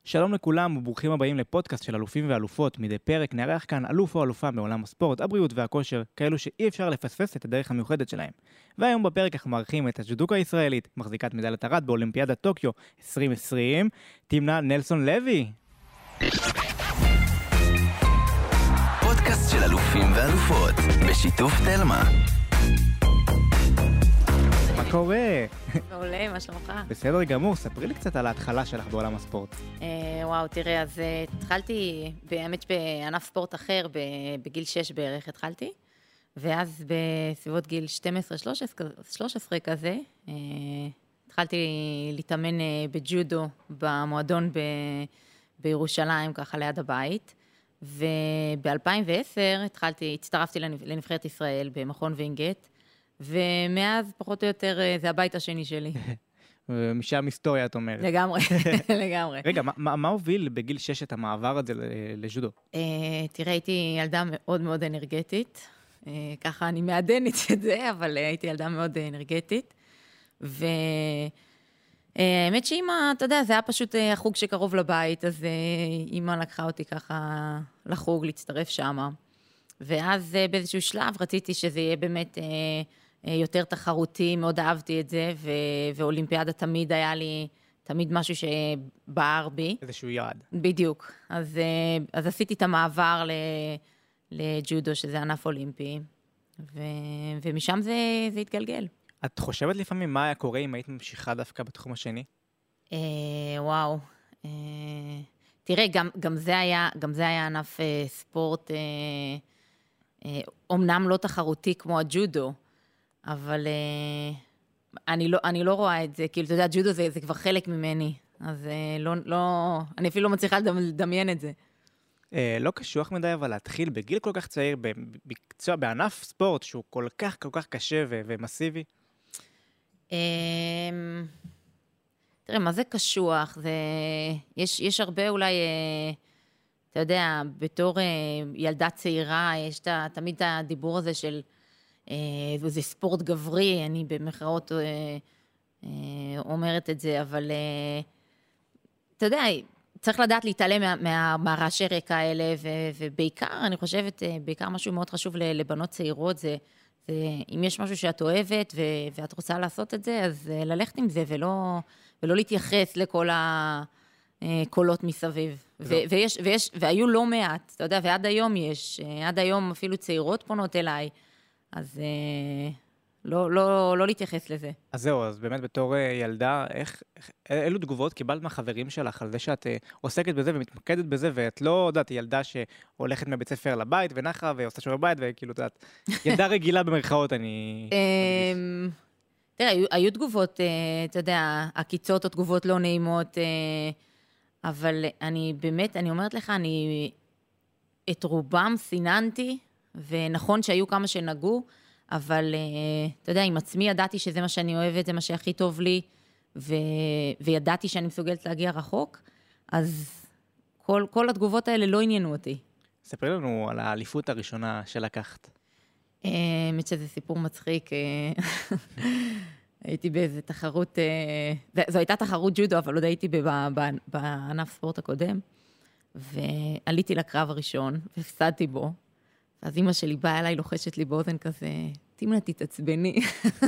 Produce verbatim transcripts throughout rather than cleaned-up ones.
שלום לכולם וברוכים הבאים לפודקאסט של אלופים ואלופות. מדי פרק נארח כאן אלוף או אלופה מעולם הספורט, הבריאות והכושר, כאלו שאי אפשר לפספס את הדרך המיוחדת שלהם. והיום בפרק אנחנו מארחים את הג'ודוקה הישראלית, מחזיקת מדליית ארד באולימפיאדת טוקיו עשרים עשרים, תמנה נלסון לוי. פודקאסט של אלופים ואלופות, בשיתוף תלמה. מה קורה? מעולה, מה שלומך? בסדר גמור, ספרי לי קצת על ההתחלה שלך בעולם הספורט. אה, וואו, תראה, אז uh, התחלתי באמת בענף ספורט אחר, בגיל שש בערך התחלתי, ואז בסביבות גיל שתים עשרה שלוש עשרה כזה, uh, התחלתי להתאמן uh, בג'ודו במועדון ב, בירושלים, ככה ליד הבית, וב-אלפיים ועשר התחלתי, הצטרפתי לנבחרת ישראל במכון וינגייט, ומאז פחות או יותר זה הבית השני שלי. ומשם היסטוריה, את אומרת. לגמרי, לגמרי. רגע, מה, מה הוביל בגיל שש את המעבר הזה לג'ודו? תראה, הייתי ילדה מאוד מאוד אנרגטית, ככה אני מעדנת את זה, אבל הייתי ילדה מאוד אנרגטית, והאמת שאמא, אתה יודע, זה היה פשוט החוג שקרוב לבית, אז אמא לקחה אותי ככה לחוג, להצטרף שמה, ואז באיזשהו שלב רציתי שזה יהיה באמת יותר תחרותי, מאוד אהבתי את זה, ו- ואולימפיאדה תמיד היה לי, תמיד משהו שבער בי. איזשהו יעד. בדיוק. אז, אז עשיתי את המעבר לג'ודו, שזה ענף אולימפי, ו- ומשם זה, זה התגלגל. את חושבת לפעמים מה היה קורה אם היית ממשיכה דווקא בתחום השני? אה, וואו. אה, תראה, גם, גם זה היה, גם זה היה ענף אה, ספורט, אה, אה, אומנם לא תחרותי כמו הג'ודו, אבל uh, אני, לא, אני לא רואה את זה, כאילו, אתה יודע, ג'ודו זה, זה כבר חלק ממני, אז uh, לא, לא, אני אפילו לא מצליחה לדמיין את זה. Uh, לא קשוח מדי, אבל להתחיל בגיל כל כך צעיר, במקצוע, בענף ספורט שהוא כל כך, כל כך קשה ו- ומסיבי? Um, תראה, מה זה קשוח? זה, יש, יש הרבה אולי, uh, אתה יודע, בתור uh, ילדה צעירה, יש ת, תמיד את הדיבור הזה של, וזה ספורט גברי, אני במחאות אומרת את זה, אבל אתה יודע, צריך לדעת להתעלם מהרעשי רקע האלה, ובעיקר, אני חושבת, בעיקר משהו מאוד חשוב לבנות צעירות, זה אם יש משהו שאת אוהבת ואת רוצה לעשות את זה, אז ללכת עם זה ולא להתייחס לכל הקולות מסביב. והיו לא מעט, אתה יודע, ועד היום יש, עד היום אפילו צעירות פונות אליי, אז אה, לא, לא, לא להתייחס לזה. אז זהו, אז באמת בתור ילדה, איך, אילו תגובות קיבלת מהחברים שלך על זה שאת אה, עוסקת בזה ומתמקדת בזה, ואת לא יודעת, ילדה שהולכת מבית ספר לבית ונחה ועושה שיעורי בית, וכאילו, את יודעת, ילדה רגילה במרכאות, אני... תראה, היו, היו תגובות, אתה יודע, הקיצות או תגובות לא נעימות, אבל אני באמת, אני אומרת לך, אני את רובם סיננתי, ונכון שהיו כמה שנגעו, אבל אתה יודע, עם עצמי ידעתי שזה מה שאני אוהבת, זה מה שהכי טוב לי, ו... וידעתי שאני מסוגלת להגיע רחוק, אז כל, כל התגובות האלה לא עניינו אותי. ספרי לנו על האליפות הראשונה שלקחת. האמת שזה סיפור מצחיק, הייתי באיזה תחרות, זו הייתה תחרות ג'ודו, אבל עוד הייתי בענף ספורט הקודם, ועליתי לקרב הראשון, והפסדתי בו, אז אמא שלי באה אליי, לוחשת לי באוזן כזה, תמנה תתעצבני.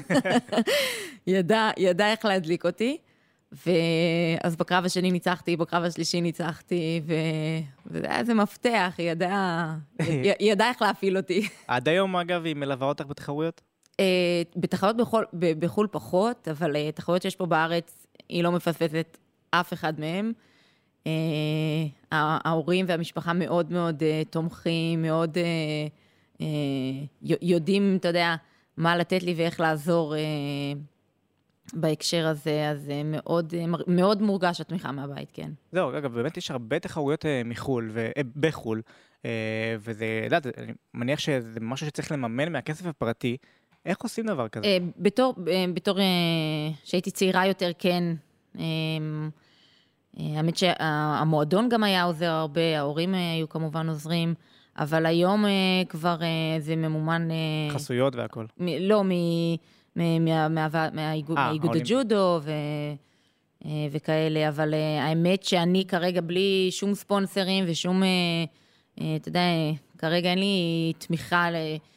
ידע, ידע איך להדליק אותי, ואז בקרב השני ניצחתי, בקרב השלישי ניצחתי, ו... וזה היה איזה מפתח, היא ידעה, היא ידעה איך להפעיל אותי. עד היום, אגב, היא מלווה אותך בתחרויות? בתחרויות בחול, בחול פחות, אבל תחרויות שיש פה בארץ, היא לא מפספסת אף אחד מהם. Uh, ההורים והמשפחה מאוד מאוד uh, תומכים, מאוד uh, uh, יודעים, אתה יודע, מה לתת לי ואיך לעזור uh, בהקשר הזה, אז uh, מאוד, uh, מאוד מורגש התמיכה מהבית, כן. זהו, אגב, באמת יש הרבה תחרויות uh, מחול, ו, uh, בחול, uh, וזה, יודעת, אני מניח שזה משהו שצריך לממן מהכסף הפרטי, איך עושים דבר כזה? Uh, בתור, uh, בתור uh, שהייתי צעירה יותר, כן, uh, האמת שהמועדון גם היה עוזר הרבה, ההורים היו כמובן עוזרים, אבל היום כבר זה ממומן... חסויות והכל. לא, מאיגוד הג'ודו, וכאלה, אבל האמת שאני כרגע בלי שום ספונסרים ושום, אתה יודע, כרגע אין לי תמיכה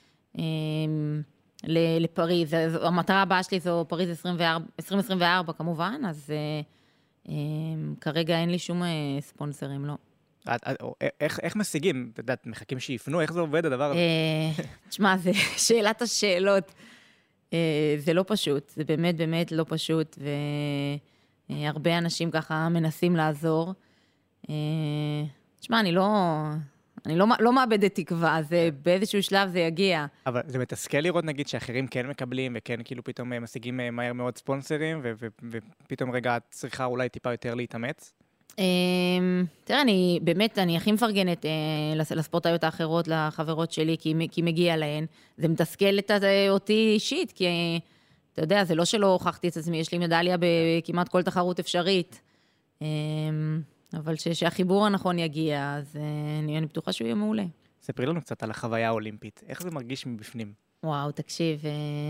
לפריז. המטרה הבאה שלי זו פריז עשרים עשרים וארבע כמובן, אז כרגע אין לי שום ספונסרים, לא. איך משיגים? אתה יודעת, מחכים שיפנו? איך זה עובד הדבר הזה? תשמע, זה שאלת השאלות. זה לא פשוט, זה באמת באמת לא פשוט, והרבה אנשים ככה מנסים לעזור. תשמע, אני לא, אני לא, לא מאבדת תקווה, זה באיזשהו שלב זה יגיע. אבל זה מתסכל לראות, נגיד, שאחרים כן מקבלים, וכן כאילו פתאום משיגים מהר מאוד ספונסרים, ופתאום רגע צריכה אולי טיפה יותר להתאמץ? תראה, אני באמת, אני הכי מפרגנת לספורטאיות האחרות, לחברות שלי, כי מגיע להן. זה מתסכל אותי אישית, כי אתה יודע, זה לא שלא הוכחתי את עצמי, יש לי מדליה בכמעט כל תחרות אפשרית. אבל שהחיבור הנכון יגיע, אז אני בטוחה שהוא יהיה מעולה. ספרי לנו קצת על החוויה האולימפית. איך זה מרגיש מבפנים? וואו, תקשיב,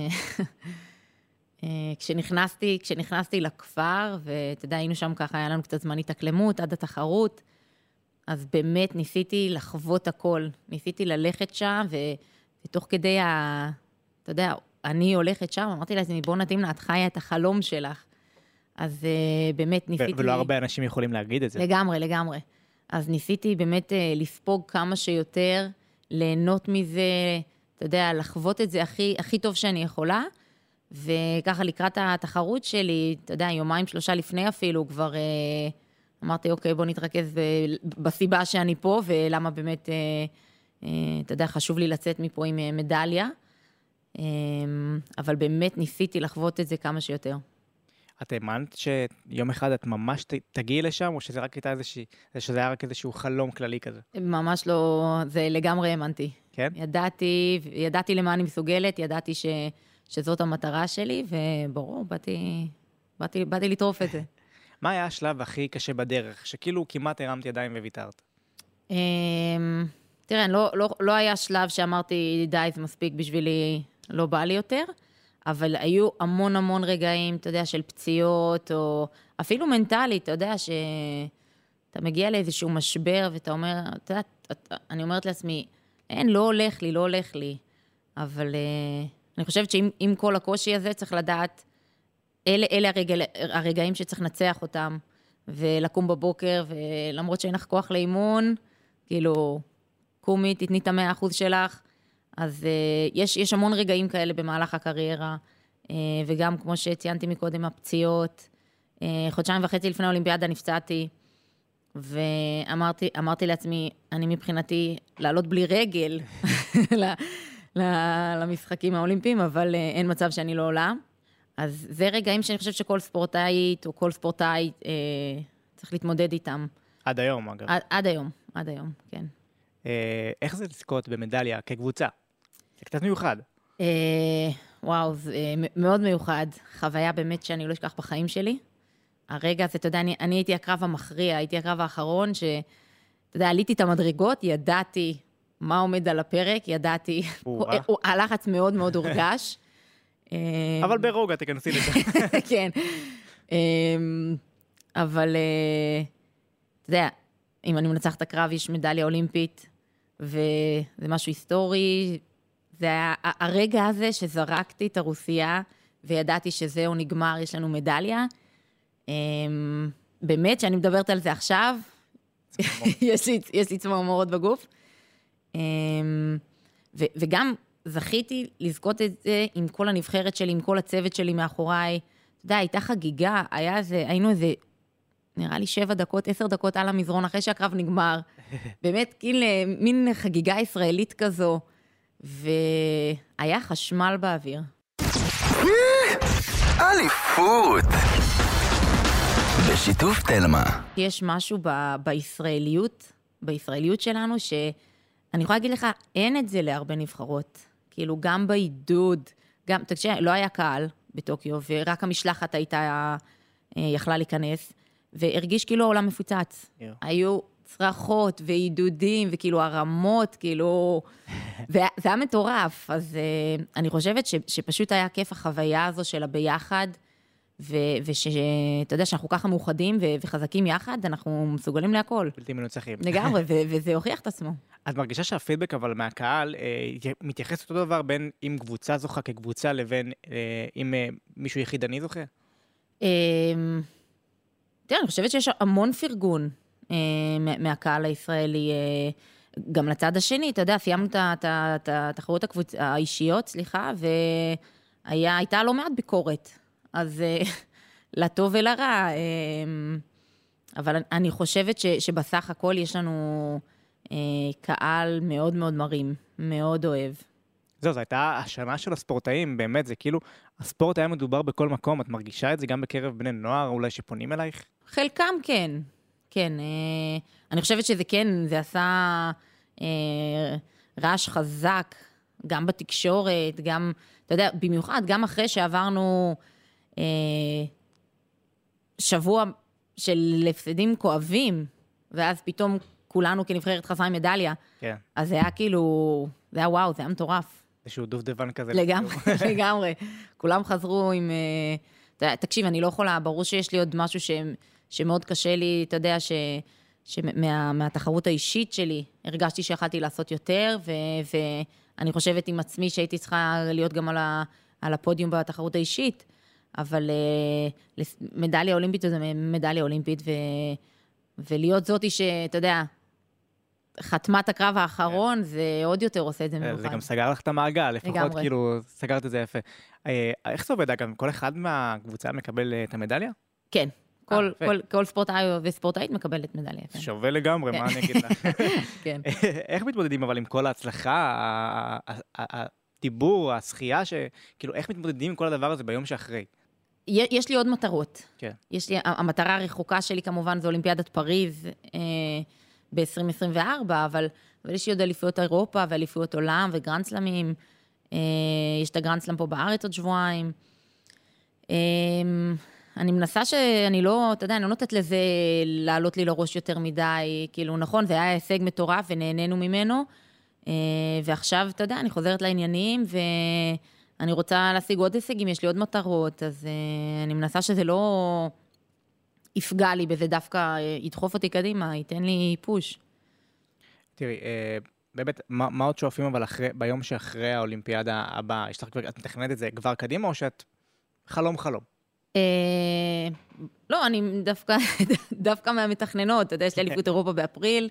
כשנכנסתי, כשנכנסתי לכפר, ואתה יודע, היינו שם ככה, היה לנו קצת זמן התאקלמות עד התחרות, אז באמת ניסיתי לחוות הכל. ניסיתי ללכת שם, ותוך כדי ה... אתה יודע, אני הולכת שם, אמרתי לעצמי, בוא נתאים לה, את חיה את החלום שלך. אז באמת ניסיתי... ולא הרבה אנשים יכולים להגיד את זה. לגמרי, לגמרי. אז ניסיתי באמת לספוג כמה שיותר, ליהנות מזה, אתה יודע, לחוות את זה הכי, הכי טוב שאני יכולה, וככה לקראת התחרות שלי, אתה יודע, יומיים שלושה לפני אפילו, כבר אמרתי, אוקיי, בוא נתרכז בסיבה שאני פה, ולמה באמת, אתה יודע, חשוב לי לצאת מפה עם מדליה, אבל באמת ניסיתי לחוות את זה כמה שיותר. את האמנת שיום אחד את ממש תגיעי לשם, או שזה רק הייתה איזושהי, שזה היה רק איזשהו חלום כללי כזה? ממש לא, זה לגמרי האמנתי. כן? ידעתי, ידעתי למה אני מסוגלת, ידעתי ש, שזאת המטרה שלי, וברור, באתי, באתי, באתי לטרוף את זה. מה היה השלב הכי קשה בדרך, שכאילו כמעט הרמתי ידיים וויתרת? תראה, לא, לא, לא היה שלב שאמרתי, די, זה מספיק בשבילי, לא בא לי יותר, אבל היו המון המון רגעים, אתה יודע, של פציעות, או אפילו מנטלית, אתה יודע, שאתה מגיע לאיזשהו משבר, ואתה אומר, אתה יודע, אני אומרת לעצמי, אין, לא הולך לי, לא הולך לי, אבל uh, אני חושבת שעם כל הקושי הזה צריך לדעת, אלה, אלה הרגע, הרגעים שצריך לנצח אותם, ולקום בבוקר, ולמרות שאין לך כוח לאימון, כאילו, קומי, תתני את המאה אחוז שלך, אז uh, יש, יש המון רגעים כאלה במהלך הקריירה, uh, וגם כמו שציינתי מקודם, הפציעות, uh, חודשיים וחצי לפני האולימפיאדה נפצעתי, ואמרתי אמרתי לעצמי, אני מבחינתי לעלות בלי רגל למשחקים האולימפיים, אבל uh, אין מצב שאני לא עולה. אז זה רגעים שאני חושבת שכל ספורטאית או כל ספורטאי uh, צריך להתמודד איתם. עד היום, אגב. עד, עד היום, עד היום, כן. Uh, איך זה לזכות במדליה כקבוצה? זה קצת מיוחד. Uh, וואו, זה uh, מאוד מיוחד. חוויה באמת שאני לא אשכח בחיים שלי. הרגע הזה, אתה יודע, אני, אני הייתי הקרב המכריע, הייתי הקרב האחרון, שאתה יודע, עליתי את המדרגות, ידעתי מה עומד על הפרק, ידעתי, הלחץ מאוד מאוד הורגש. אבל ברוגע תכנסי לזה. כן. אבל, אתה יודע, אם אני מנצח את הקרב, יש מדליה אולימפית, וזה משהו היסטורי. זה היה הרגע הזה שזרקתי את הרוסיה, וידעתי שזהו נגמר, יש לנו מדליה. באמת, שאני מדברת על זה עכשיו, יש לי צמרמורות בגוף. וגם זכיתי לזכות את זה עם כל הנבחרת שלי, עם כל הצוות שלי מאחוריי. אתה יודע, הייתה חגיגה, היה איזה, היינו איזה, נראה לי שבע דקות, עשר דקות על המזרון, אחרי שהקרב נגמר. באמת, כאילו, מין חגיגה ישראלית כזו, והיה חשמל באוויר. אליפות! בשיתוף תלמה. יש משהו ב- בישראליות, בישראליות שלנו, שאני יכולה להגיד לך, אין את זה להרבה נבחרות. כאילו, גם בעידוד, גם, תקשיב, לא היה קהל בטוקיו, ורק המשלחת הייתה, יכלה להיכנס, והרגיש כאילו העולם מפוצץ. Yeah. היו צרחות ועידודים, וכאילו הרמות, כאילו, זה היה מטורף. אז אני חושבת ש- שפשוט היה כיף החוויה הזו של הביחד, ושאתה יודע שאנחנו ככה מאוחדים ו- וחזקים יחד, אנחנו מסוגלים להכל. בלתי מנוצחים. לגמרי, ו- וזה הוכיח את עצמו. את מרגישה שהפידבק אבל מהקהל אה, מתייחס אותו דבר בין אם קבוצה זוכה כקבוצה לבין אה, אם אה, מישהו יחידני זוכה? אה, תראה, אני חושבת שיש המון פרגון אה, מה- מהקהל הישראלי, אה, גם לצד השני, אתה יודע, סיימנו את ה- את ה- את התחרות הקבוצ- האישיות, סליחה, והייתה לא מעט ביקורת. אז אה, לטוב ולרע, אה, אבל אני חושבת ש- שבסך הכל יש לנו אה, קהל מאוד מאוד מרים, מאוד אוהב. זהו, זו הייתה השנה של הספורטאים, באמת, זה כאילו, הספורט היה מדובר בכל מקום, את מרגישה את זה גם בקרב בני נוער, אולי שפונים אלייך? חלקם כן, כן. אה, אני חושבת שזה כן, זה עשה אה, רעש חזק, גם בתקשורת, גם, אתה יודע, במיוחד, גם אחרי שעברנו אה, שבוע של הפסדים כואבים, ואז פתאום כולנו כנבחרת חזרה עם מדליה, כן. אז זה היה כאילו, זה היה וואו, זה היה מטורף. איזשהו דובדבן כזה. לגמרי, לגמרי. כולם חזרו עם... אה, אתה יודע, תקשיב, אני לא יכולה, ברור שיש לי עוד משהו ש, שמאוד קשה לי, אתה יודע, ש, שמה, מהתחרות האישית שלי, הרגשתי שיכלתי לעשות יותר, ו, ואני חושבת עם עצמי שהייתי צריכה להיות גם על, ה, על הפודיום בתחרות האישית, אבל אה, מדליה אולימפית זה מדליה אולימפית, ו, ולהיות זאתי שאתה יודע, חתמת הקרב האחרון, זה עוד יותר עושה את זה מיוחד. זה גם סגר לך את המעגל, לפחות לגמרי. כאילו סגרת את זה יפה. אה, איך זה עובד, אגב? כל אחד מהקבוצה מקבל אה, את המדליה? כן, כל, יפה. כל, כל ספורטאי וספורטאית מקבלת מדליה. כן. שווה לגמרי, מה אני אגיד לך? כן. איך מתמודדים אבל עם כל ההצלחה, ה- ה- ה- הדיבור, השחייה, כאילו איך מתמודדים עם כל הדבר הזה ביום שאחרי? י- יש לי עוד מטרות. כן. יש לי, המטרה הרחוקה שלי כמובן זה אולימפיאדת פריז אה, ב-עשרים עשרים וארבע, אבל, אבל יש לי עוד אליפויות אירופה ואליפויות עולם וגרנד סלמים. אה, יש את הגרנד סלם פה בארץ עוד שבועיים. אה, אני מנסה שאני לא, אתה יודע, אני לא נותנת לזה לעלות לי לראש יותר מדי, כאילו נכון, זה היה הישג מטורף ונהנינו ממנו, אה, ועכשיו, אתה יודע, אני חוזרת לעניינים, ואני רוצה להשיג עוד הישגים, יש לי עוד מטרות, אז אה, אני מנסה שזה לא יפגע לי בזה, דווקא אה, ידחוף אותי קדימה, ייתן לי פוש. תראי, אה, באמת, מה, מה עוד שואפים אבל אחרי, ביום שאחרי האולימפיאדה הבאה? יש לך כבר, את מתכננת את זה כבר קדימה או שאת חלום חלום? אה, לא, אני דווקא, דווקא מהמתכננות, אתה יודע, יש לי אליפות אירופה באפריל,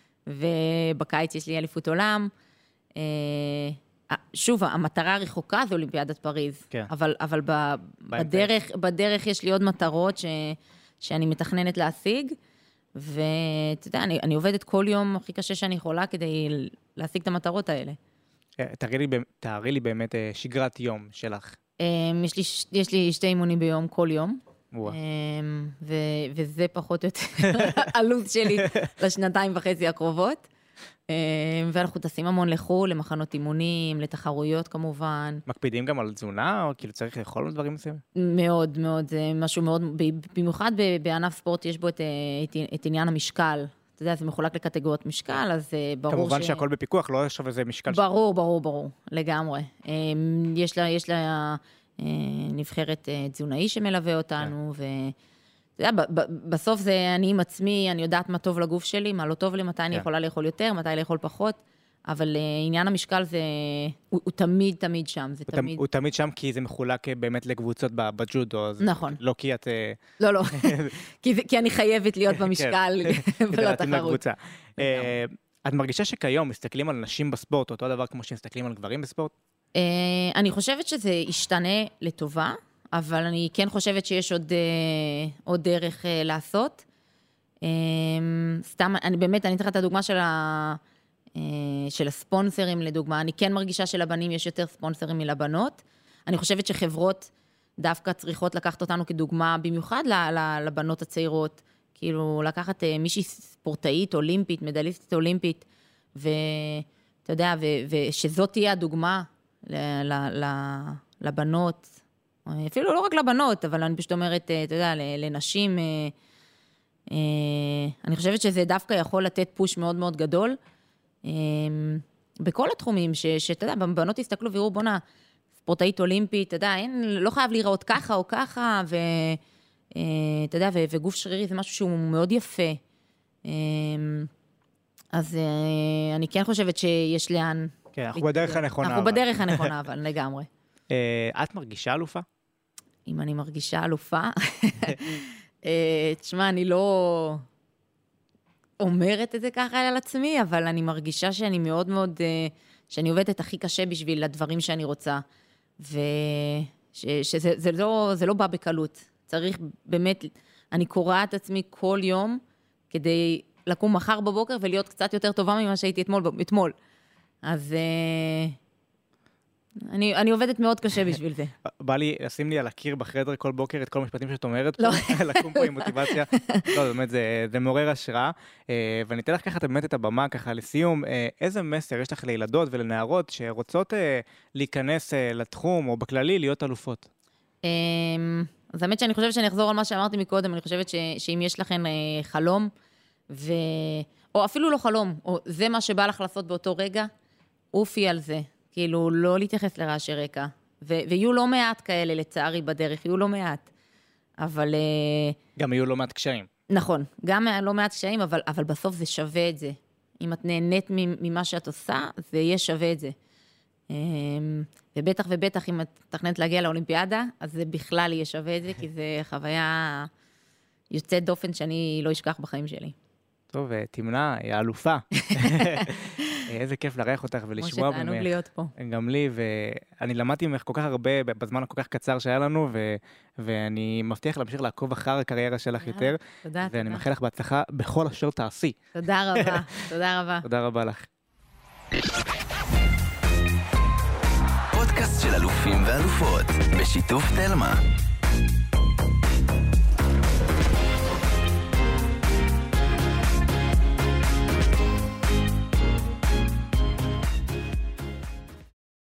ובקיץ יש לי אליפות עולם. אה, שוב, המטרה הרחוקה זה אולימפיאדת פריז, כן. אבל, אבל ב, בדרך, בדרך יש לי עוד מטרות ש, שאני מתכננת להשיג, ואתה יודע, אני, אני עובדת כל יום הכי קשה שאני יכולה כדי להשיג את המטרות האלה. אה, תארי לי, ב- תארי לי באמת אה, שגרת יום שלך. אה, יש לי, ש- יש לי שתי אימונים ביום כל יום. וואו. ו- וזה פחות או יותר הלו"ז שלי לשנתיים וחצי הקרובות. ואנחנו טסים המון לחו"ל, למחנות אימונים, לתחרויות כמובן. מקפידים גם על תזונה, או כאילו צריך לאכול דברים מסוימים? מאוד מאוד, זה משהו מאוד, במיוחד ב- בענף ספורט יש בו את, את, את עניין המשקל. אתה יודע, זה מחולק לקטגוריות משקל, אז ברור כמובן ש... שהכל בפיקוח, לא עכשיו איזה משקל... ברור, ברור, ברור, לגמרי. יש לה, יש לה נבחרת תזונאי שמלווה אותנו, ו... אתה יודע, ב- ב- בסוף זה אני עם עצמי, אני יודעת מה טוב לגוף שלי, מה לא טוב לי, מתי אני כן. יכולה לאכול יותר, מתי לאכול פחות, אבל uh, עניין המשקל זה, הוא, הוא תמיד תמיד שם, זה הוא, תמיד... תמ, הוא תמיד שם כי זה מחולק אה, באמת לקבוצות ב- בג'ודו. אז נכון. לא כי את... אה, לא, לא, כי, זה- כי אני חייבת להיות במשקל כדי ולא להתאים תחרות. לקבוצה. אה, את מרגישה שכיום מסתכלים על נשים בספורט, אותו דבר כמו שמסתכלים על גברים בספורט? Uh, אני חושבת שזה ישתנה לטובה, אבל אני כן חושבת שיש עוד, uh, עוד דרך uh, לעשות. Um, סתם, אני באמת, אני אתן לך את הדוגמה של, ה, uh, של הספונסרים, לדוגמה. אני כן מרגישה שלבנים יש יותר ספונסרים מלבנות. אני חושבת שחברות דווקא צריכות לקחת אותנו כדוגמה, במיוחד ל, ל, לבנות הצעירות. כאילו, לקחת uh, מישהי ספורטאית, אולימפית, מדליסטית אולימפית, ואתה יודע, ו, ושזאת תהיה הדוגמה ל, ל, ל, לבנות, אפילו לא רק לבנות, אבל אני פשוט אומרת, אתה יודע, לנשים, אני חושבת שזה דווקא יכול לתת פוש מאוד מאוד גדול, בכל התחומים, שאתה יודע, בנות יסתכלו ויראו, בונה, ספורטאית אולימפית, אתה יודע, אין, לא חייב להיראות ככה או ככה, ו, אה, אתה יודע, ו, וגוף שרירי זה משהו שהוא מאוד יפה. אה, אז אה, אני כן חושבת שיש לאן... כן, אנחנו בדרך הנכונה. אנחנו בדרך הנכונה, אבל לגמרי. אה, את מרגישה אלופה? אם אני מרגישה אלופה, אה, תשמע, אני לא אומרת את זה ככה על עצמי, אבל אני מרגישה שאני מאוד מאוד... אה, שאני עובדת הכי קשה בשביל הדברים שאני רוצה, ושזה זה לא, זה לא בא בקלות. צריך באמת, אני קוראה את עצמי כל יום, כדי לקום מחר בבוקר ולהיות קצת יותר טובה ממה שהייתי אתמול. אתמול. אז אני, אני עובדת מאוד קשה בשביל זה. בא לי, לשים לי על הקיר בחדר כל בוקר את כל המשפטים שאת אומרת פה, לא. לקום פה עם מוטיבציה. לא, באמת, זה, זה מעורר השראה. ואני אתן לך ככה באמת את הבמה, ככה לסיום, איזה מסר יש לך לילדות ולנערות שרוצות להיכנס לתחום, או בכללי, להיות אלופות? אז האמת שאני חושבת שאני אחזור על מה שאמרתי מקודם, אני חושבת ש, שאם יש לכם חלום, ו... או אפילו לא חלום, או זה מה שבא לך לעשות באותו רגע, אופי על זה. כאילו, לא להתייחס לרעשי רקע. ו- ויהיו לא מעט כאלה, לצערי, בדרך, יהיו לא מעט. אבל... גם יהיו לא מעט קשיים. נכון, גם לא מעט קשיים, אבל, אבל בסוף זה שווה את זה. אם את נהנית ממה שאת עושה, זה יהיה שווה את זה. ובטח ובטח, אם את תכננת להגיע לאולימפיאדה, אז זה בכלל יהיה שווה את זה, כי זה חוויה יוצאת דופן שאני לא אשכח בחיים שלי. טוב, תמנה, היא האלופה. איזה כיף לארח אותך ולשמוע ממך. כמו שתענוג להיות פה. גם לי, ואני למדתי ממך כל כך הרבה בזמן הכל כך קצר שהיה לנו, ואני מבטיח להמשיך לעקוב אחר הקריירה שלך יותר. תודה, תודה. ואני מאחל לך בהצלחה בכל אשר תעשי. תודה רבה, תודה רבה. תודה רבה לך. פודקאסט של אלופים ואלופות, בשיתוף תלמה.